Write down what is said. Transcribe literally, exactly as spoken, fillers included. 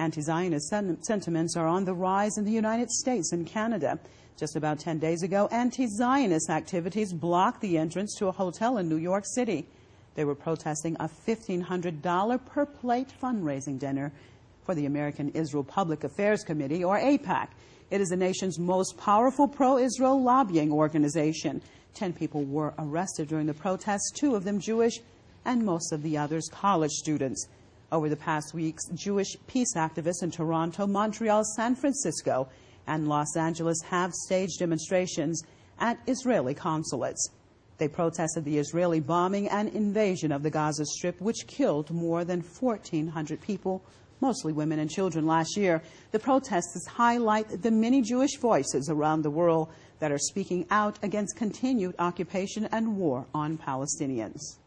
Anti-Zionist sen sentiments are on the rise in the United States and Canada. Just about ten days ago, anti-Zionist activities blocked the entrance to a hotel in New York City. They were protesting a fifteen hundred dollars per plate fundraising dinner for the American Israel Public Affairs Committee, or AIPAC. It is the nation's most powerful pro-Israel lobbying organization. Ten people were arrested during the protests, two of them Jewish, and most of the others college students. Over the past weeks, Jewish peace activists in Toronto, Montreal, San Francisco, and Los Angeles have staged demonstrations at Israeli consulates. They protested the Israeli bombing and invasion of the Gaza Strip, which killed more than fourteen hundred people, mostly women and children, last year. The protests highlight the many Jewish voices around the world that are speaking out against continued occupation and war on Palestinians.